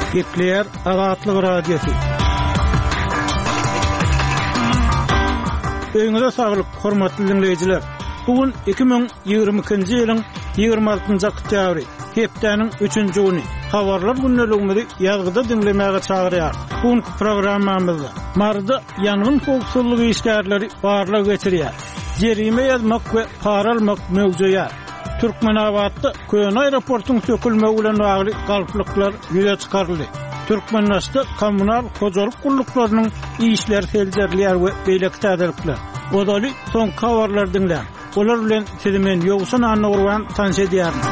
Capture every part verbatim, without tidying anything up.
Gekleyer Azatlyk Radiosu. Öňüňizde saglyk, hormatly dinleýijiler. Bugün iki bin ýygrimi ikinji ýylyň ýygrimi altynjy oktýabry, hepdeniň üçünji güni. Habarlar günneligimizi ýazgyda dinlemäge çagyrýar. Bugünkü programmamyzda marda ýangyn howpsuzlygy işgärleri barlyk geçirýär. Jerime ýazmak we para almak mögüjeýär. Türkmenabadda Köýen aeroportunyň sökülmegi bilen bagly galplyklar ýüze çykaryldy. Türkmenistanda kommunal hojalyk guruluklarynyň işleri seljerlýär we beýleki täzelikler. Odaly soň habarlar dinlän. Olar bilen sizi men ýoguşan anlagurwan tanış edýärim.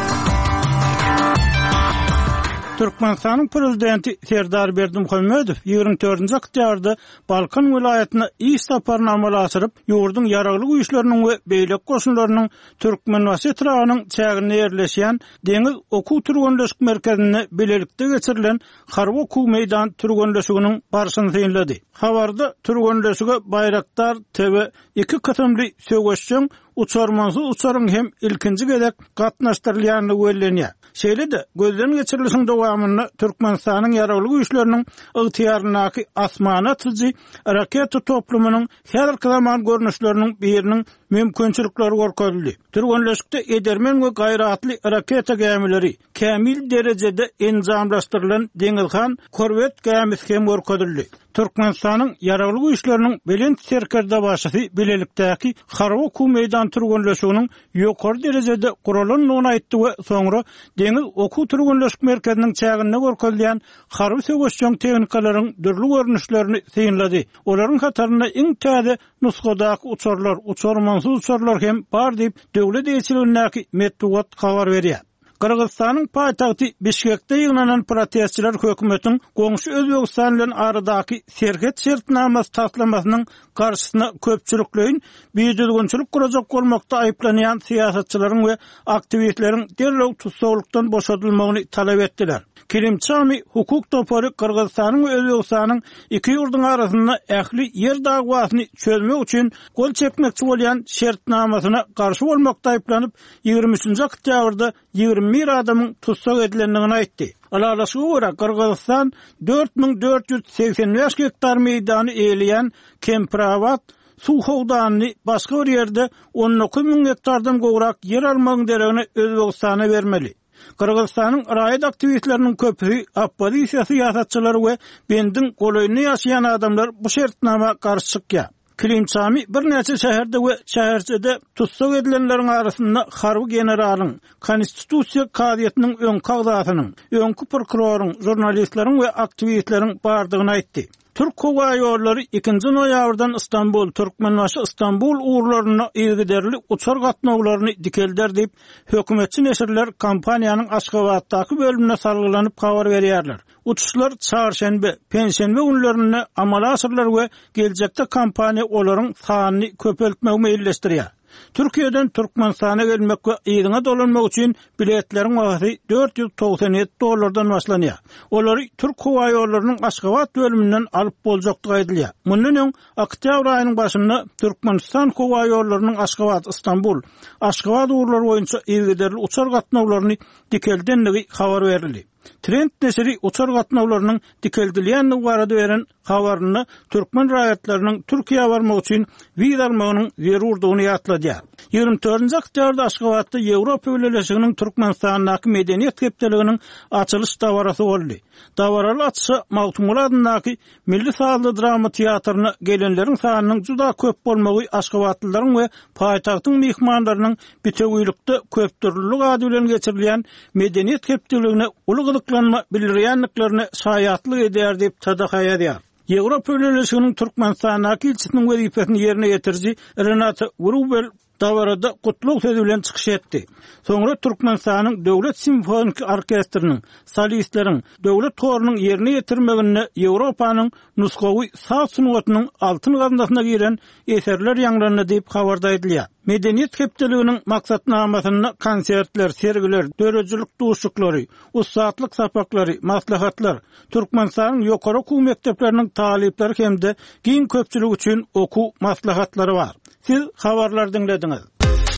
Türkmenistanyň prezidenti Serdar Berdimuhammedow ýygrimi dördünji oktýabrda Balkan vilayatyna iş saparyny amala asyryp, ýurdun ýaraglyk güýçleriniň we beýlek goşunlarynyň Türkmenwasy tragynyň çägine ýerleşýän Deňiz Okuw Türgenleşik merkezine bilelikde geçirilen Harby Okuw meýdan türgenleşiginiň barşyny synlady. Habarda türgenleşige Bayraktar T V iki kysymly söwgeççiň uçarmansız uçarın hem ilkinci gedek gatnaşdyrylýany wellenýär. Şeýle-de gözden geçirilişiň dowamyny Türkmenistanyň ýaraglyk güýçleriniň ygtyýarynaky asmana atyjy raketa toplumynyň häzirki zaman görnüşleriniň biriniň mümkinçilikleri gorkadyldy. Türgenleşikde edermen we gaýratly raketa gämileri kämil derejede enjamlaşdyrylan Deňizhan korvet gämisi hem gorkadyldy. Türkmenistanyň ýaraglyk güýçleriniň belent serkerde başçysy bilelikdäki Harby Okuw meýdan türgenleşiginiň ýokary derejede gurulanyny aýtdy we soňra Deňiz Okuw Türgenleşik merkeziniň çägine gorkadylýan harby söwgeççiň tehnikalaryň dürli görnüşlerini synlady. Olaryň hataryna iň täze nuskadaky uçarlar, uçarmansız uçarlar hem bar diýip döwlet elçiligindäki medeniýet habar berýär. Kırgızstanyň paýtagty Bişkekde ýygnanan protestçiler hökümetiň goňşy Özbegistan bilen aradaky serhet şertnamasy taslamasynyň garşysyna köpçüliklerin biýdilginçilik gurajak bolmakda aýplanýan siýasatçylaryň we aktiwistleriň derlew tutsawlykdan boşadylmagyny talap etdiler. Kilimçami hukuk topary Kırgızstanyň we Özbegistanyň iki ýurduň arasynda ähli ýer dagwasyny çözmek üçin gol çekmekçi bolýan şertnamasyna garşy bolmakda aýplanyp ýygrimi üçünji oktýabrda ýygrimi bir adamyň tutsak edilendigini aýtdy. Alalaşyga görä Kırgızstan dört bin dört yüz seksen beş hektar meýdany eýleýän Kempirawat Suhowdanyny başga bir ýerde on iki bin hektardan gowrak ýer almagyň deregini Özbegistana bermeli. Kırgızstanyň raýat aktivistleriniň köpüsi opposisiýa siýasatçylary we bendin golaýyny ýaşaýan adamlar bu şertnama garşy çykýar. Kilimçami bir näçe şäherde we şäherçede tutsak edilenleriň arasynda harby generalyň, konstitusiýa kadiýetiniň öňkü agzasynyň, öňkü prokuroryň, jurnalistleriň we aktivistleriň bardygyny aýtdy. Türk Hava Ýolları ikinji noýabrdan Istanbul, Türkmenbaşy Istanbul uğurlaryna ýergiderli uçar gatnawlaryny dikelder diýip hökümetçi neşirler kampaniýanyň Aşgabatdaky bölümine sargylanyp habar berýärler. Uçuşlar çarşembe, penşembe günlerine amala asyrlar we geljekde kampaniýa olaryň sanyny köpeltmegi meýilleşdirýär. Türkiýeden Türkmenistana gelmek we ýygyna dolanmak üçin biletleriň wagty dört yüz togsan ýedi dollardan başlanýar. Olary Türk Hava Ýollarynyň Aşgabat bölüminden alyp boljakdygy aýdylýar. Mundan öň oktýabr aýynyň başynda Türkmenistan Hava Ýollarynyň Aşgabat, Istanbul, Aşgabat uğurlary boýunça ýergiderli uçar gatnawlaryny dikeldenligi habar berildi. Trend nesiri uçar gatnawlarynyň dikeldilýänligi barada beren habaryny türkmen raýatlarynyň Türkiýe barmak üçin wiza almagynyň zerurdygyny ýatladýar. ýygrimi dördünji oktýabrda Aşgabatda Ýewropa Birleşiginiň Türkmenistanyň medeniýet hepdeliginiň açylyş dawarasy boldy. Dawaraly açyşa Mawtumul adynaky Milli Sazly Drama Teatryna gelenleriň sanynyň juda köp bolmagy Aşgabatlylaryň we paýtagtyň mehmanlarynyň bitewýlikde köp türlülük ady bilen geçirilýän medeniýet hepdeligine ulugylyklanma bildirýänliklerini şaýatlyk edýär diýip tadahaýa edýär. Ýewropa Birleşiginiň Türkmenistanyň elçisiniň wezipesini ýerine ýetirji Renat Grubel dawarada gutluk sözi bilen çykyş etdi. Soňra Türkmenistanyň döwlet simfonik orkestriniň, solistleriň, döwlet torunyň ýerine ýetirmegine Ýewropanyň nuskawy saz sunugatynyň altyn gazynasyna giren eserler ýangrany diýip habarda edilýär. Medeniýet hepdeliginiň maksatnamasyna konsertler, sergiler, dörejilik duşuklary, ussatlyk sapaklary, maslahatlar, Türkmenistanyň ýokary okuw mekdepleriniň talipleri hemde giň köpçülik üçin okuw maslahatlary bar. Siz habarlar dinlediňiz.